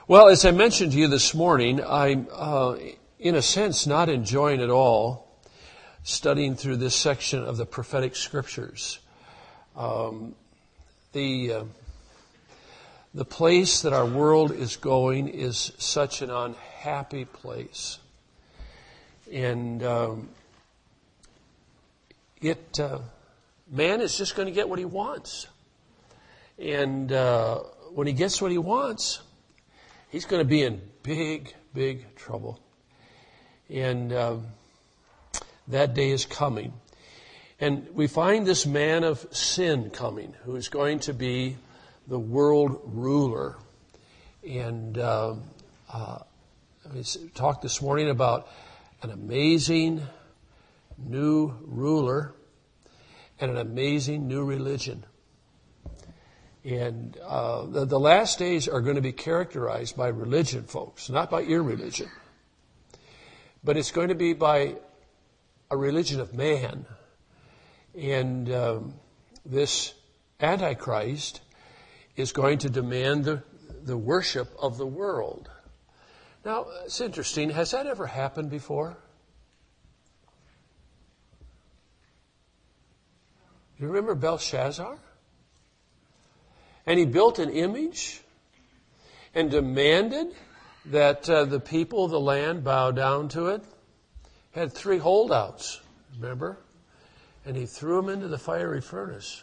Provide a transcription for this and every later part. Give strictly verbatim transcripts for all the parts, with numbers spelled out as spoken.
Well, as I mentioned to you this morning, I'm, uh, in a sense, not enjoying at all studying through this section of the prophetic scriptures. Um, the uh, the place that our world is going is such an unhappy place, and um, it uh, man is just going to get what he wants, and uh, when he gets what he wants, he's going to be in big, big trouble. And um, that day is coming. And we find this man of sin coming, who is going to be the world ruler. And uh, uh, we talked this morning about an amazing new ruler and an amazing new religion. And uh, the, the last days are going to be characterized by religion, folks, not by irreligion. But it's going to be by a religion of man. And um, this Antichrist is going to demand the, the worship of the world. Now, it's interesting. Has that ever happened before? You remember Belshazzar? And he built an image and demanded that uh, the people of the land bow down to it. Had three holdouts, remember? And he threw them into the fiery furnace.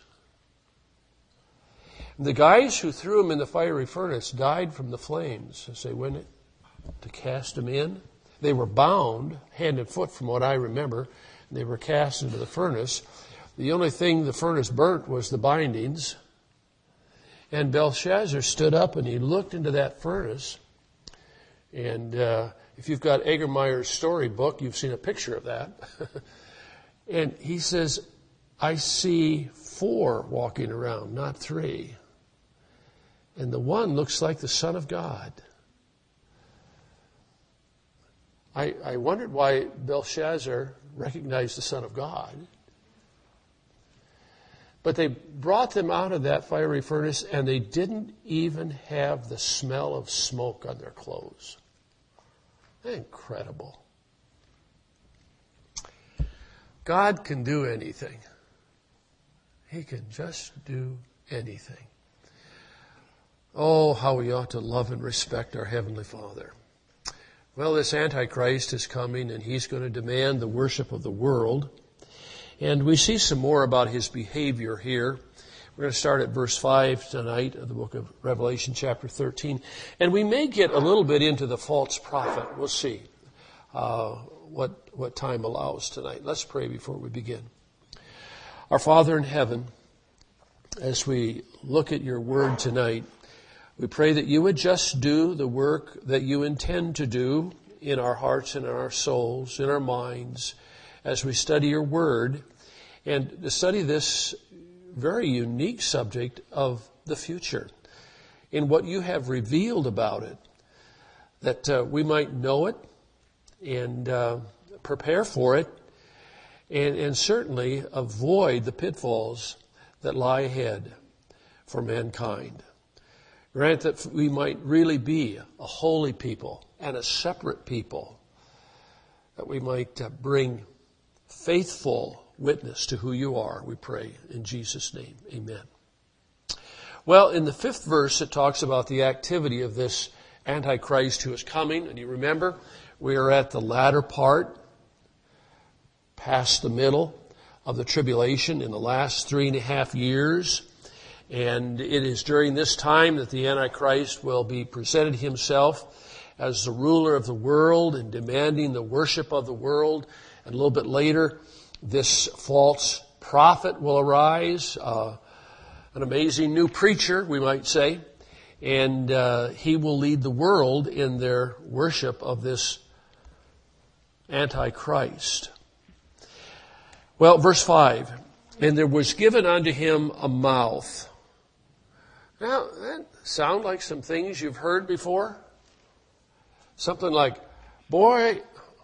The guys who threw them in the fiery furnace died from the flames as they went to cast them in. They were bound, hand and foot from what I remember. They were cast into the furnace. The only thing the furnace burnt was the bindings. And Belshazzar stood up and he looked into that furnace. And uh, if you've got Egermeyer's storybook, you've seen a picture of that. And he says, I see four walking around, not three. And the one looks like the Son of God. I, I wondered why Belshazzar recognized the Son of God. But they brought them out of that fiery furnace, and they didn't even have the smell of smoke on their clothes. Incredible. God can do anything. He can just do anything. Oh, how we ought to love and respect our Heavenly Father. Well, this Antichrist is coming, and he's going to demand the worship of the world. And we see some more about his behavior here. We're going to start at verse five tonight of the book of Revelation, chapter thirteen. And we may get a little bit into the false prophet. We'll see uh, what, what time allows tonight. Let's pray before we begin. Our Father in heaven, as we look at your word tonight, we pray that you would just do the work that you intend to do in our hearts and in our souls, in our minds, as we study your word, and to study this very unique subject of the future, in what you have revealed about it, that uh, we might know it and uh, prepare for it, and, and certainly avoid the pitfalls that lie ahead for mankind. Grant that we might really be a holy people and a separate people, that we might uh, bring faithful witness to who you are, we pray in Jesus' name. Amen. Well, in the fifth verse, it talks about the activity of this Antichrist who is coming. And you remember, we are at the latter part, past the middle of the tribulation in the last three and a half years. And it is during this time that the Antichrist will be presented himself as the ruler of the world and demanding the worship of the world. And a little bit later, this false prophet will arise, uh, an amazing new preacher, we might say, and uh, he will lead the world in their worship of this Antichrist. Well, verse five, and there was given unto him a mouth. Now, that sound like some things you've heard before? Something like, boy,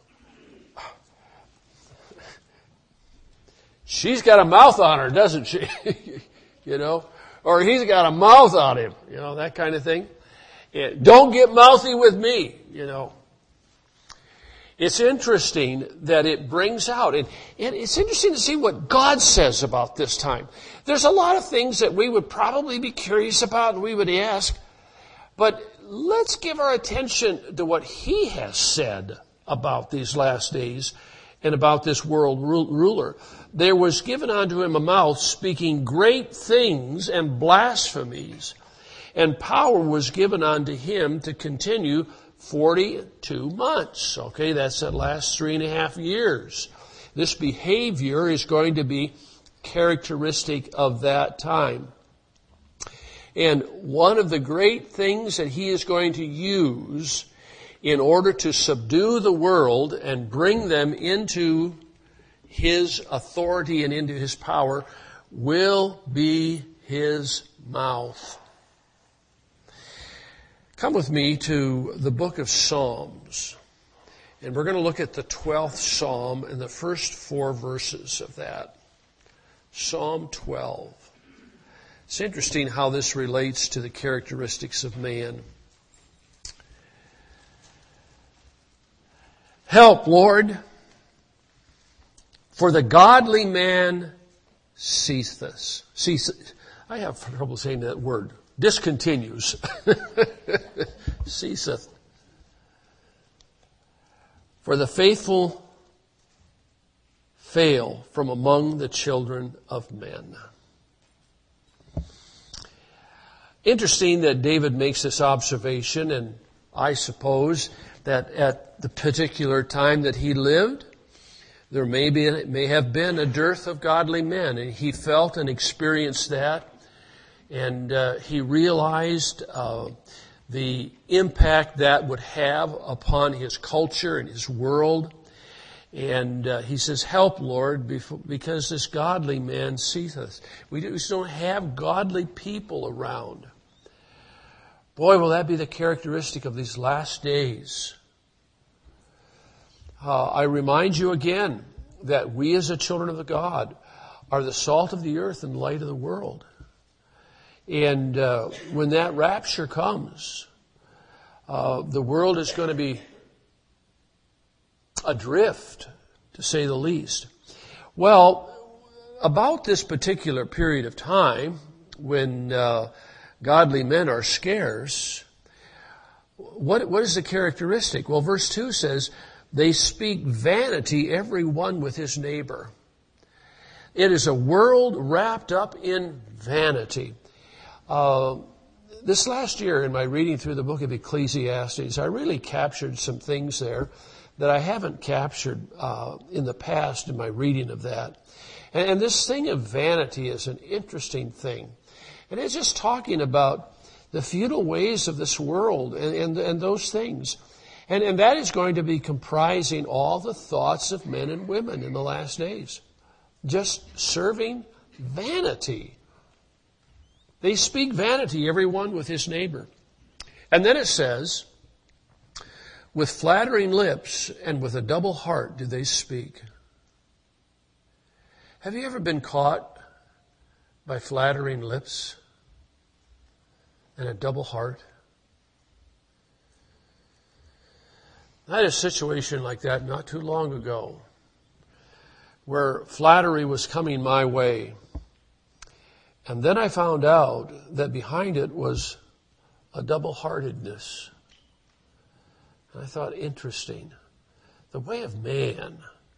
she's got a mouth on her, doesn't she? You know, or he's got a mouth on him, you know, that kind of thing. Don't get mouthy with me, you know. It's interesting that it brings out, and, and it's interesting to see what God says about this time. There's a lot of things that we would probably be curious about and we would ask, but let's give our attention to what He has said about these last days and about this world ruler. There was given unto him a mouth speaking great things and blasphemies, and power was given unto him to continue forty-two months. Okay, that's the last three and a half years. This behavior is going to be characteristic of that time. And one of the great things that he is going to use in order to subdue the world and bring them into his authority and into his power will be his mouth. Come with me to the book of Psalms. And we're going to look at the twelfth Psalm and the first four verses of that. Psalm twelve. It's interesting how this relates to the characteristics of man. Help, Lord, for the godly man ceaseth. Ceaseth. I have trouble saying that word. Discontinues. Ceaseth. For the faithful fail from among the children of men. Interesting that David makes this observation, and I suppose that at the particular time that he lived, there may be, may have been a dearth of godly men, and he felt and experienced that, and uh, he realized uh, the impact that would have upon his culture and his world. And uh, he says, help, Lord, because this godly man ceaseth. We just don't have godly people around. Boy, will that be the characteristic of these last days. Uh, I remind you again that we as the children of the God are the salt of the earth and light of the world. And uh, when that rapture comes, uh, the world is going to be adrift, to say the least. Well, about this particular period of time, when uh, godly men are scarce, what what is the characteristic? Well, verse two says, they speak vanity, every one with his neighbor. It is a world wrapped up in vanity. Uh, this last year, in my reading through the book of Ecclesiastes, I really captured some things there that I haven't captured uh, in the past in my reading of that. And, and this thing of vanity is an interesting thing. And it's just talking about the futile ways of this world and, and, and those things. And, and that is going to be comprising all the thoughts of men and women in the last days. Just serving vanity. They speak vanity, everyone with his neighbor. And then it says, with flattering lips and with a double heart do they speak. Have you ever been caught by flattering lips and a double heart? I had a situation like that not too long ago where flattery was coming my way. And then I found out that behind it was a double-heartedness. And I thought, interesting. The way of man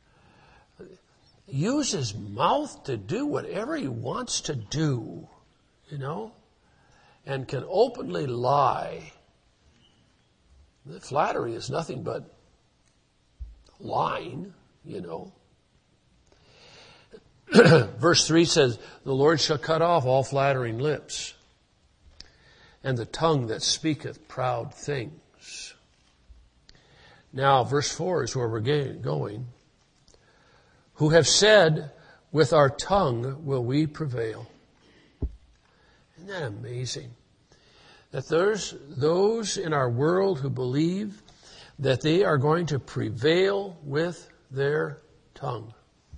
uses his mouth to do whatever he wants to do, you know, and can openly lie. The flattery is nothing but lying, you know. Verse three says, the Lord shall cut off all flattering lips, and the tongue that speaketh proud things. Now, verse four is where we're going. Who have said, with our tongue will we prevail. Isn't that amazing? That there's those in our world who believe that they are going to prevail with their tongue.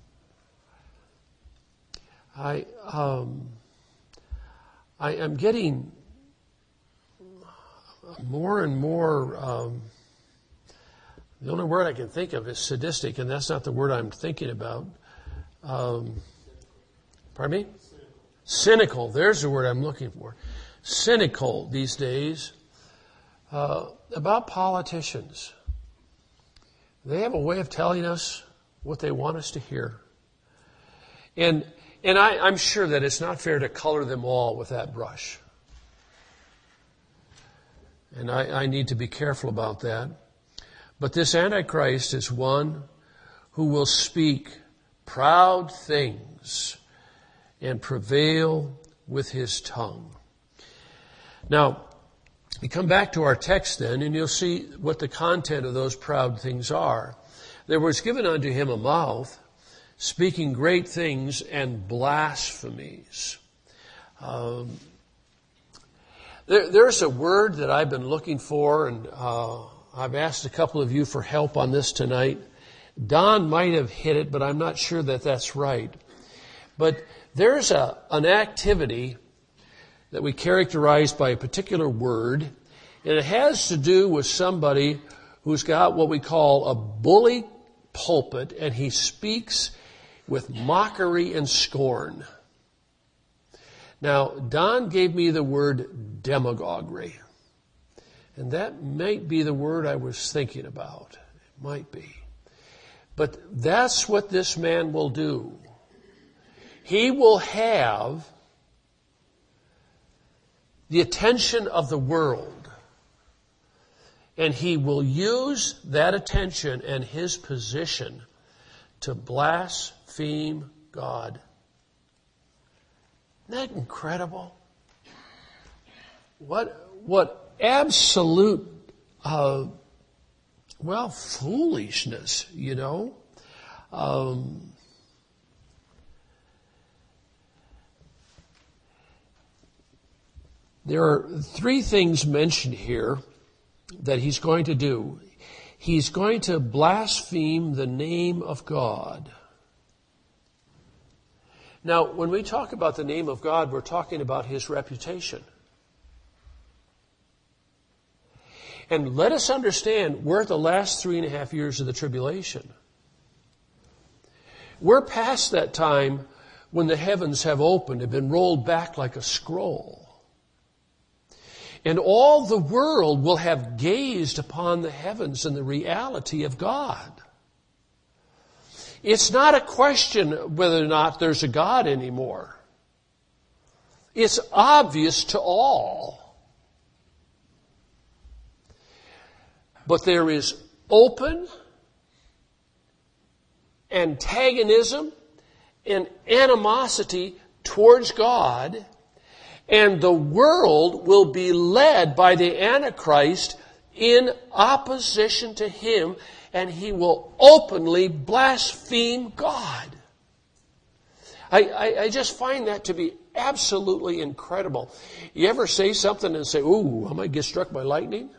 I um, I am getting more and more, um, the only word I can think of is sadistic, and that's not the word I'm thinking about. Um, pardon me? Cynical. There's the word I'm looking for. Cynical these days uh, about politicians. They have a way of telling us what they want us to hear. And and I, I'm sure that it's not fair to color them all with that brush. And I, I need to be careful about that. But this Antichrist is one who will speak proud things and prevail with his tongue. Now, we come back to our text then, and you'll see what the content of those proud things are. There was given unto him a mouth, speaking great things and blasphemies. Um, there, there's a word that I've been looking for, and uh, I've asked a couple of you for help on this tonight. Don might have hit it, but I'm not sure that that's right. But there's a an activity that we characterize by a particular word, and it has to do with somebody who's got what we call a bully pulpit, and he speaks with mockery and scorn. Now, Don gave me the word demagoguery, and that might be the word I was thinking about. It might be. But that's what this man will do. He will have the attention of the world, and he will use that attention and his position to blaspheme God. Isn't that incredible? What what absolute uh, well foolishness, you know. Um, There are three things mentioned here that he's going to do. He's going to blaspheme the name of God. Now, when we talk about the name of God, we're talking about his reputation. And let us understand, we're at the last three and a half years of the tribulation. We're past that time when the heavens have opened and been rolled back like a scroll. And all the world will have gazed upon the heavens and the reality of God. It's not a question whether or not there's a God anymore. It's obvious to all. But there is open antagonism and animosity towards God. And the world will be led by the Antichrist in opposition to him, and he will openly blaspheme God. I, I, I just find that to be absolutely incredible. You ever say something and say, ooh, I might get struck by lightning?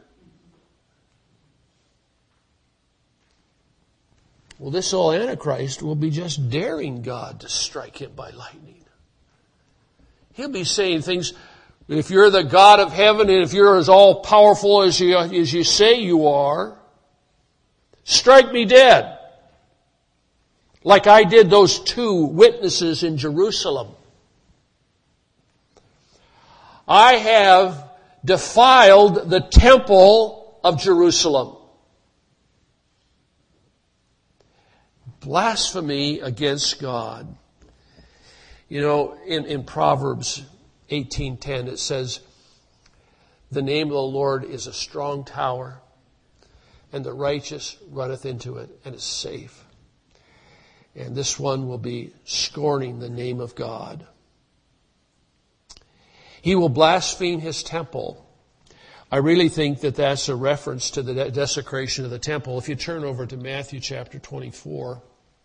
Well, this old Antichrist will be just daring God to strike him by lightning. He'll be saying things, if you're the God of heaven and if you're as all-powerful as you, as you say you are, strike me dead. Like I did those two witnesses in Jerusalem. I have defiled the temple of Jerusalem. Blasphemy against God. You know, in, in Proverbs eighteen ten it says, the name of the Lord is a strong tower, and the righteous runneth into it, and is safe. And this one will be scorning the name of God. He will blaspheme his temple. I really think that that's a reference to the desecration of the temple. If you turn over to Matthew chapter twenty-four.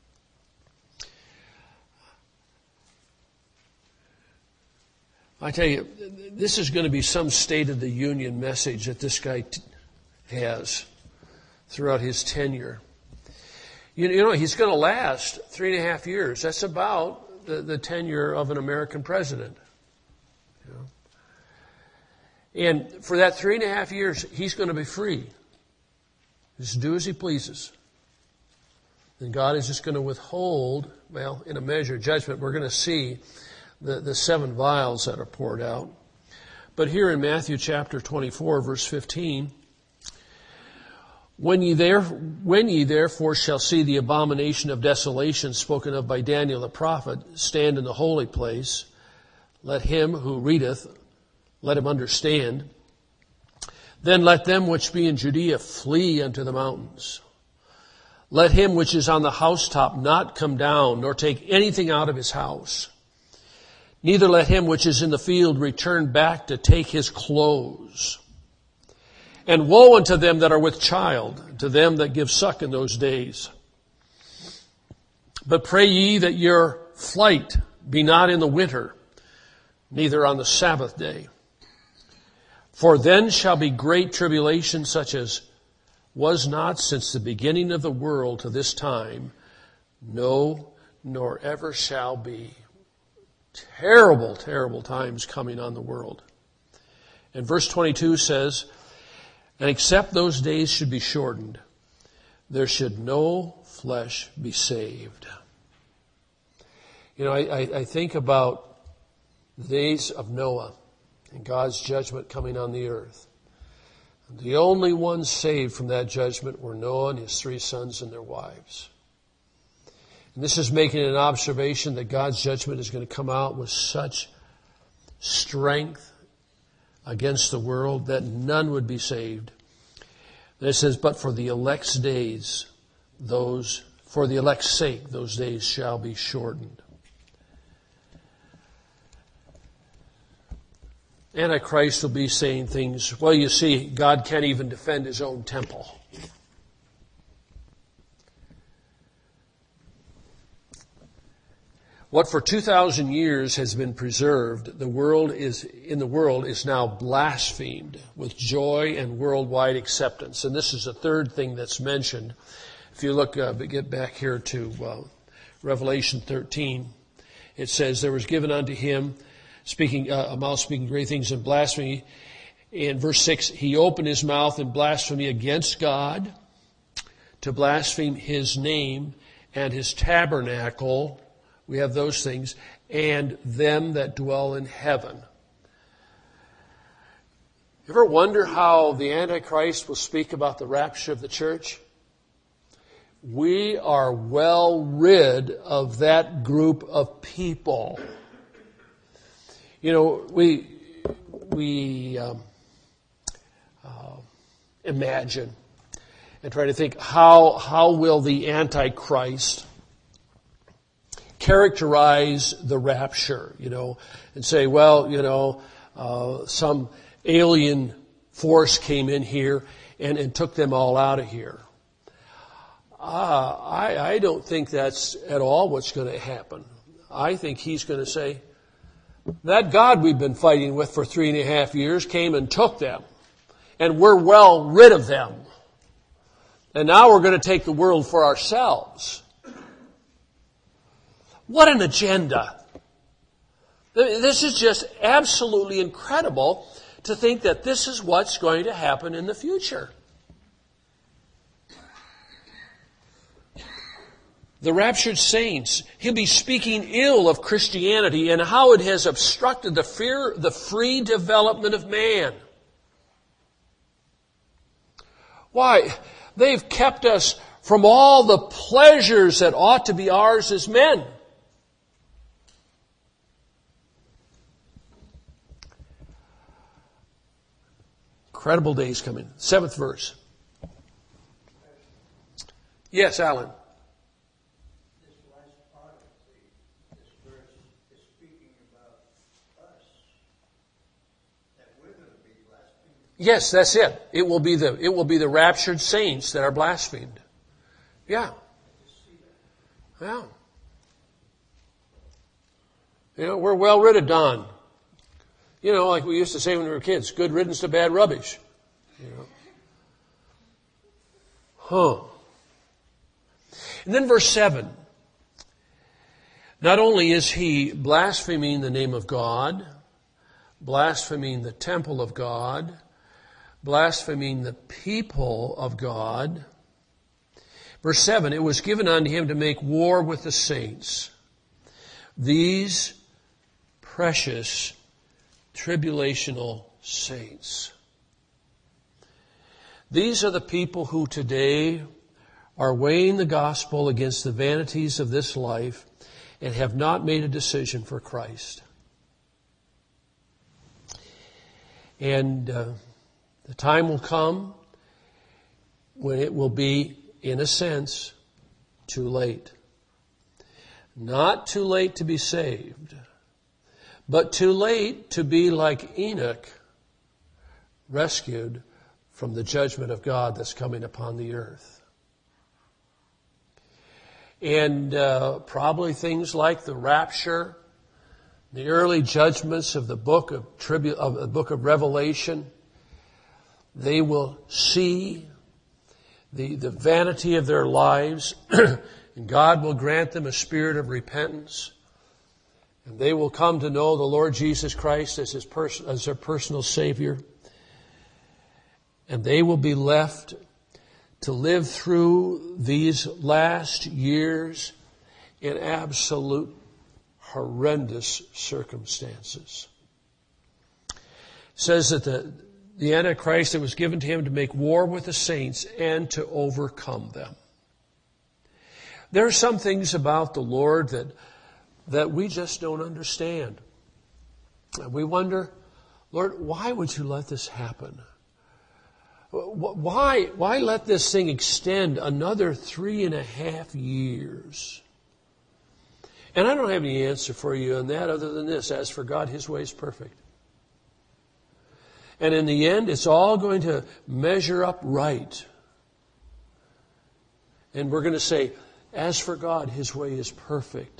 I tell you, this is going to be some State of the Union message that this guy t- has throughout his tenure. You, you know, he's going to last three and a half years. That's about the, the tenure of an American president. You know? And for that three and a half years, he's going to be free. Just do as he pleases. And God is just going to withhold, well, in a measure, judgment. We're going to see the, the seven vials that are poured out. But here in Matthew chapter twenty-four, verse fifteen, When ye, there, when ye therefore shall see the abomination of desolation spoken of by Daniel the prophet stand in the holy place, let him who readeth, let him understand. Then let them which be in Judea flee unto the mountains. Let him which is on the housetop not come down, nor take anything out of his house. Neither let him which is in the field return back to take his clothes. And woe unto them that are with child, to them that give suck in those days. But pray ye that your flight be not in the winter, neither on the Sabbath day. For then shall be great tribulation, such as was not since the beginning of the world to this time, no, nor ever shall be. Terrible, terrible times coming on the world. And verse twenty-two says, And except those days should be shortened, there should no flesh be saved. You know, I, I, I think about the days of Noah and God's judgment coming on the earth. The only ones saved from that judgment were Noah and his three sons and their wives. And this is making an observation that God's judgment is going to come out with such strength against the world that none would be saved. And it says, but for the elect's days, those, for the elect's sake, those days shall be shortened. Antichrist will be saying things, well, you see, God can't even defend his own temple. What for two thousand years has been preserved, the world is, in the world is now blasphemed with joy and worldwide acceptance. And this is the third thing that's mentioned. If you look, uh, get back here to uh, Revelation thirteen, it says, there was given unto him speaking, uh, a mouth speaking great things in blasphemy. In verse six, he opened his mouth in blasphemy against God, to blaspheme his name and his tabernacle. We have those things, and them that dwell in heaven. You ever wonder how the Antichrist will speak about the rapture of the church? We are well rid of that group of people. You know, we we um, uh, imagine and try to think, how how will the Antichrist characterize the rapture, you know, and say, well, you know, uh, some alien force came in here and, and took them all out of here. Uh, I, I don't think that's at all what's going to happen. I think he's going to say, that God we've been fighting with for three and a half years came and took them, and we're well rid of them. And now we're going to take the world for ourselves. What an agenda. This is just absolutely incredible to think that this is what's going to happen in the future. The raptured saints, he'll be speaking ill of Christianity and how it has obstructed the fear, the free development of man. Why? They've kept us from all the pleasures that ought to be ours as men. Incredible days coming. Seventh verse. Yes, Alan. This last part of the, this verse is speaking about us, that we're going to be blasphemed. Yes, that's it. It will be the it will be the raptured saints that are blasphemed. Yeah. Yeah. You know, we're well rid of Don. You know, like we used to say when we were kids, good riddance to bad rubbish. You know. Huh. And then verse seven. Not only is he blaspheming the name of God, blaspheming the temple of God, blaspheming the people of God. Verse seven, it was given unto him to make war with the saints. These precious tribulational saints. These are the people who today are weighing the gospel against the vanities of this life and have not made a decision for Christ. And uh, the time will come when it will be, in a sense, too late. Not too late to be saved, but too late to be like Enoch, rescued from the judgment of God that's coming upon the earth. And uh, probably things like the rapture, the early judgments of the book of tribu- of the book of Revelation, they will see the, the vanity of their lives, and God will grant them a spirit of repentance, and they will come to know the Lord Jesus Christ as his pers- as their personal Savior, and they will be left to live through these last years in absolute horrendous circumstances. It says that the, the Antichrist, it was given to him to make war with the saints and to overcome them. There are some things about the Lord that, that we just don't understand. And we wonder, Lord, why would you let this happen? Why, why let this thing extend another three and a half years? And I don't have any answer for you on that other than this. As for God, his way is perfect. And in the end, it's all going to measure up right. And we're going to say, as for God, his way is perfect.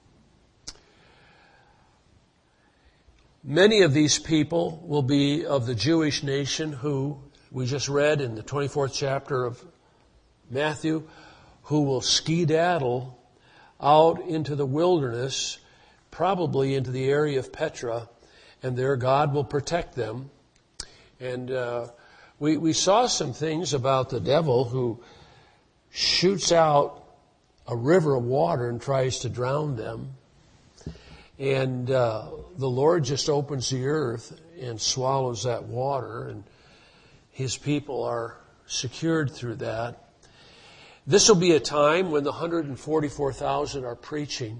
Many of these people will be of the Jewish nation who, we just read in the twenty-fourth chapter of Matthew, who will skedaddle out into the wilderness, probably into the area of Petra, and there God will protect them. And uh, we, we saw some things about the devil who shoots out a river of water and tries to drown them. And uh, the Lord just opens the earth and swallows that water, and his people are secured through that. This will be a time when the one hundred forty-four thousand are preaching.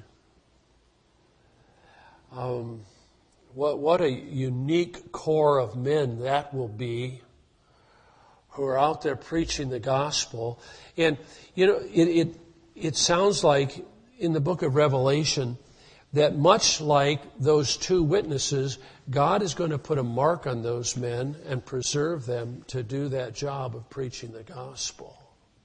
Um, what, what a unique core of men that will be, who are out there preaching the gospel. And, you know, it, it, it sounds like in the book of Revelation that much like those two witnesses, God is going to put a mark on those men and preserve them to do that job of preaching the gospel.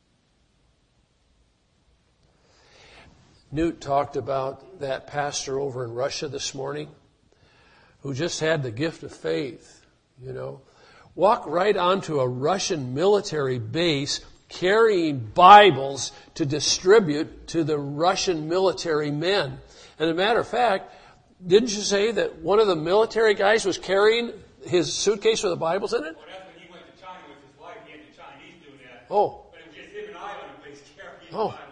Newt talked about that pastor over in Russia this morning who just had the gift of faith, you know. Walk right onto a Russian military base carrying Bibles to distribute to the Russian military men. And as a matter of fact, didn't you say that one of the military guys was carrying his suitcase with the Bibles in it? Well, that's when he went to China with his wife. He had the Chinese doing that. Oh. But it was just him and I on the place carrying Oh. Bibles.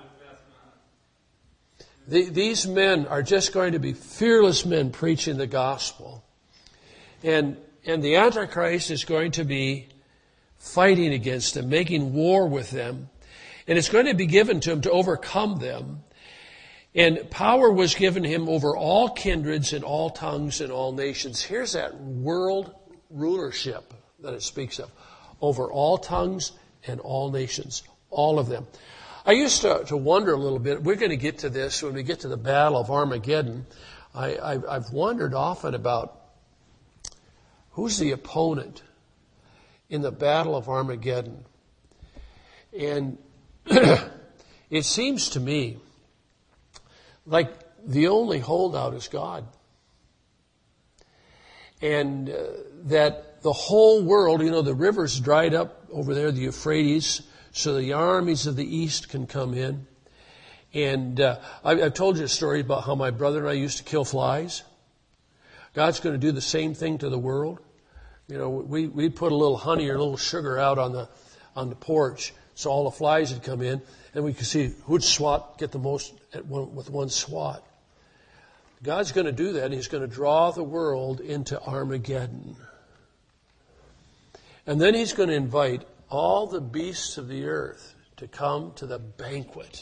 The, these men are just going to be fearless men preaching the gospel. And, and the Antichrist is going to be fighting against them, making war with them. And it's going to be given to him to overcome them. And power was given him over all kindreds and all tongues and all nations. Here's that world rulership that it speaks of. Over all tongues and all nations. All of them. I used to, to wonder a little bit. We're going to get to this when we get to the Battle of Armageddon. I, I, I've wondered often about who's the opponent in the Battle of Armageddon. And it seems to me like the only holdout is God. And uh, that the whole world, you know, the river's dried up over there, the Euphrates, so the armies of the east can come in. And uh, I, I've told you a story about how my brother and I used to kill flies. God's going to do the same thing to the world. You know, we, we'd put a little honey or a little sugar out on the, on the porch so all the flies would come in, and we could see who'd swat, get the most at one, with one swat. God's going to do that, and He's going to draw the world into Armageddon. And then He's going to invite all the beasts of the earth to come to the banquet.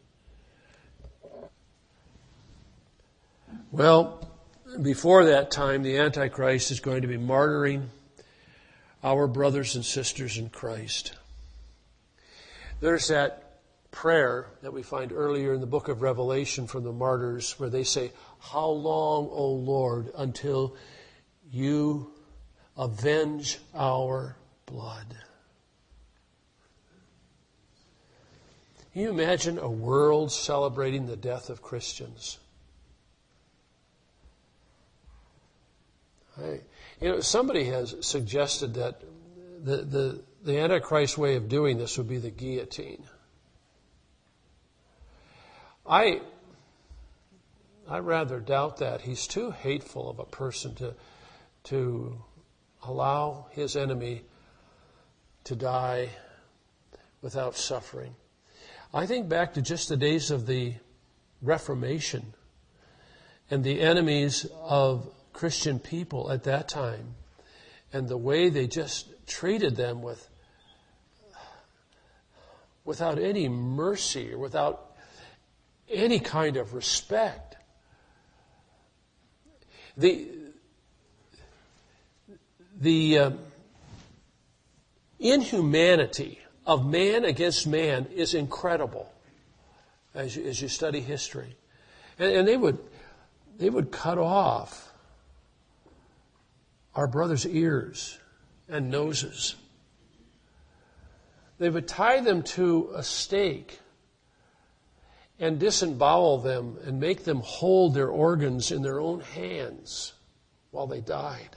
Well, before that time, the Antichrist is going to be martyring our brothers and sisters in Christ. There's that prayer that we find earlier in the book of Revelation from the martyrs where they say, "How long, O Lord, until you avenge our blood?" Can you imagine a world celebrating the death of Christians? I, you know, somebody has suggested that the, the, the Antichrist way of doing this would be the guillotine. I, I rather doubt that. He's too hateful of a person to, to allow his enemy to die without suffering. I think back to just the days of the Reformation and the enemies of Christian people at that time and the way they just treated them with without any mercy or without any kind of respect. The the uh, inhumanity of man against man is incredible as you, as you study history. And, and they would they would cut off our brothers' ears and noses. They would tie them to a stake and disembowel them and make them hold their organs in their own hands while they died.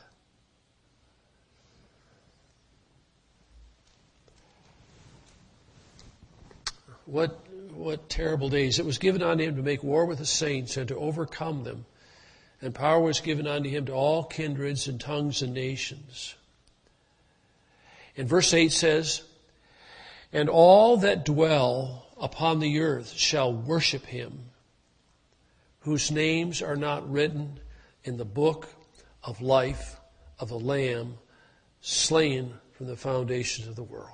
What what terrible days. It was given unto him to make war with the saints and to overcome them. And power was given unto him to all kindreds and tongues and nations. And verse eight says, "And all that dwell upon the earth shall worship him, whose names are not written in the book of life of the Lamb, slain from the foundations of the world."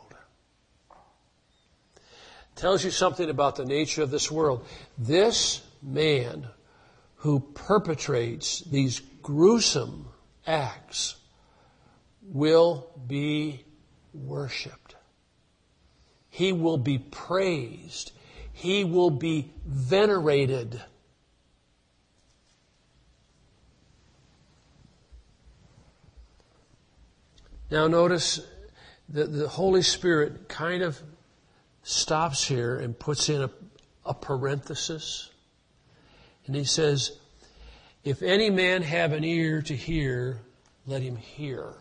Tells you something about the nature of this world. This man who perpetrates these gruesome acts will be worshipped. He will be praised. He will be venerated. Now notice that the Holy Spirit kind of stops here and puts in a, a parenthesis. And he says, "If any man have an ear to hear, let him hear."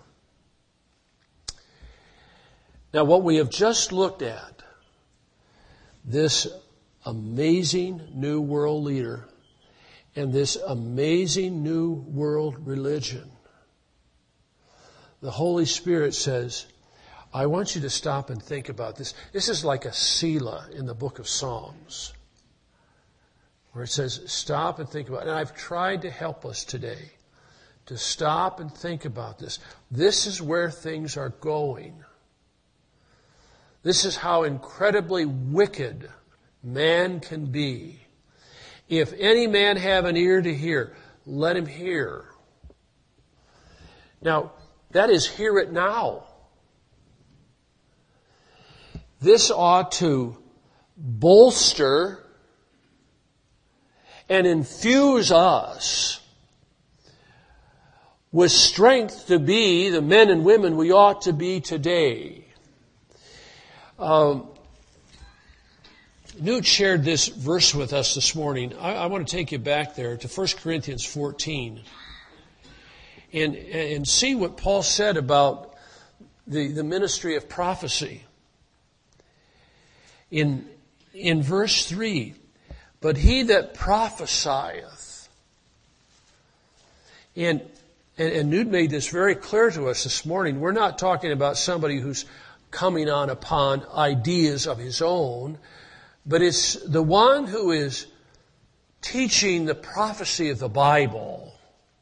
Now what we have just looked at, this amazing new world leader and this amazing new world religion, the Holy Spirit says, I want you to stop and think about this. This is like a Selah in the book of Psalms, where it says, stop and think about it. And I've tried to help us today to stop and think about this. This is where things are going. This is how incredibly wicked man can be. If any man have an ear to hear, let him hear. Now, that is hear it now. This ought to bolster and infuse us with strength to be the men and women we ought to be today. Um, Newt shared this verse with us this morning. I, I want to take you back there to First Corinthians fourteen and, and see what Paul said about the, the ministry of prophecy. In, in verse three, but he that prophesieth, and And, and Nude made this very clear to us this morning. We're not talking about somebody who's coming on upon ideas of his own, but it's the one who is teaching the prophecy of the Bible.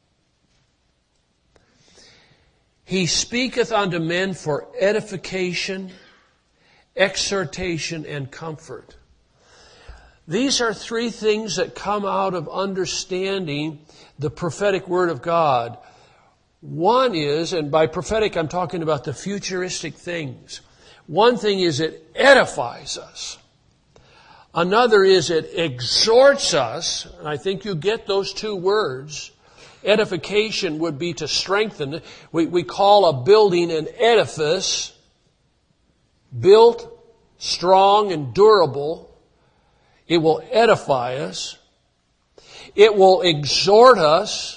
He speaketh unto men for edification, exhortation, and comfort. These are three things that come out of understanding the prophetic word of God. One is, and by prophetic I'm talking about the futuristic things. One thing is it edifies us. Another is it exhorts us, and I think you get those two words. Edification would be to strengthen. We, we call a building an edifice, built, strong, and durable. It will edify us. It will exhort us.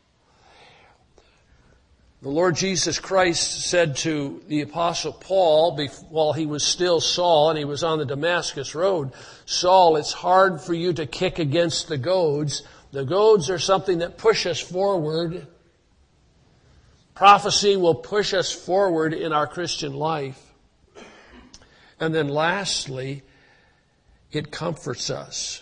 The Lord Jesus Christ said to the Apostle Paul, while he was still Saul and he was on the Damascus road, Saul, it's hard for you to kick against the goads. The goads are something that push us forward. Prophecy will push us forward in our Christian life. And then lastly, it comforts us.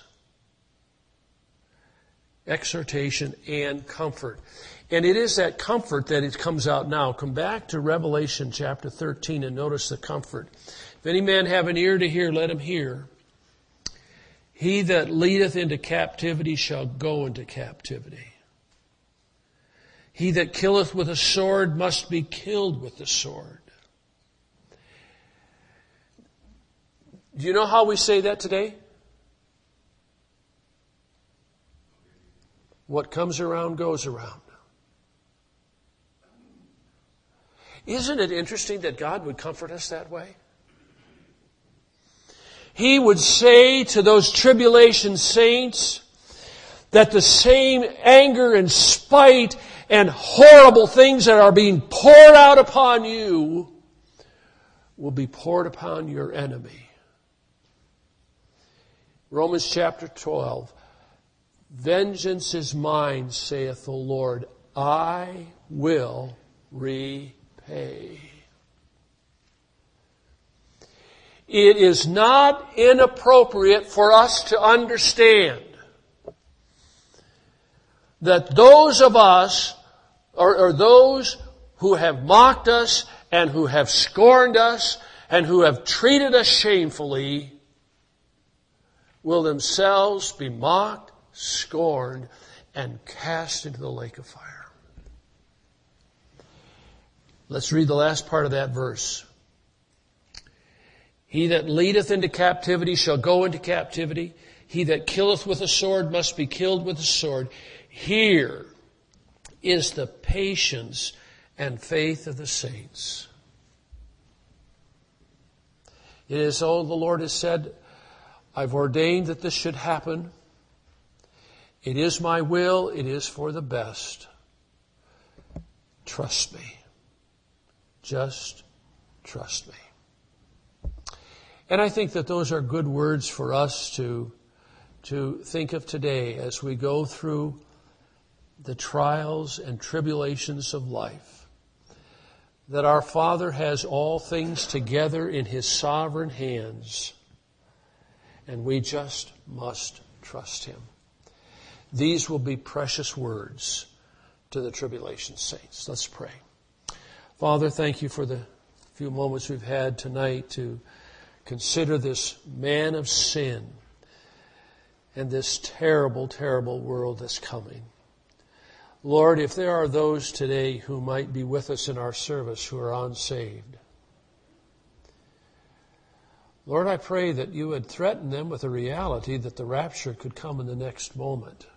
Exhortation and comfort. And it is that comfort that it comes out now. Come back to Revelation chapter thirteen and notice the comfort. If any man have an ear to hear, let him hear. He that leadeth into captivity shall go into captivity. He that killeth with a sword must be killed with the sword. Do you know how we say that today? What comes around goes around. Isn't it interesting that God would comfort us that way? He would say to those tribulation saints that the same anger and spite and horrible things that are being poured out upon you will be poured upon your enemy. Romans chapter twelve. Vengeance is mine, saith the Lord. I will repay. It is not inappropriate for us to understand that those of us, or, or those who have mocked us and who have scorned us and who have treated us shamefully, will themselves be mocked, scorned, and cast into the lake of fire. Let's read the last part of that verse. He that leadeth into captivity shall go into captivity. He that killeth with a sword must be killed with a sword. Here is the patience and faith of the saints. It is, oh, the Lord has said, I've ordained that this should happen. It is my will. It is for the best. Trust me. Just trust me. And I think that those are good words for us to, to think of today as we go through the trials and tribulations of life. That our Father has all things together in His sovereign hands, and we just must trust Him. These will be precious words to the tribulation saints. Let's pray. Father, thank you for the few moments we've had tonight to consider this man of sin and this terrible, terrible world that's coming. Lord, if there are those today who might be with us in our service who are unsaved, Lord, I pray that you would threaten them with the reality that the rapture could come in the next moment.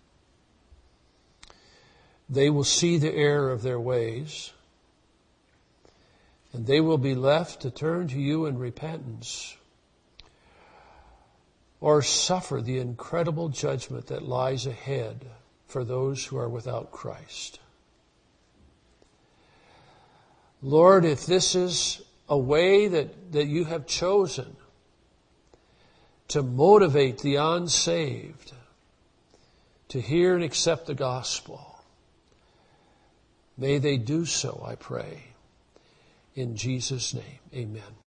They will see the error of their ways, and they will be left to turn to you in repentance or suffer the incredible judgment that lies ahead for those who are without Christ. Lord, if this is a way that, that you have chosen to motivate the unsaved to hear and accept the gospel, May they do so, I pray. In Jesus' name, amen.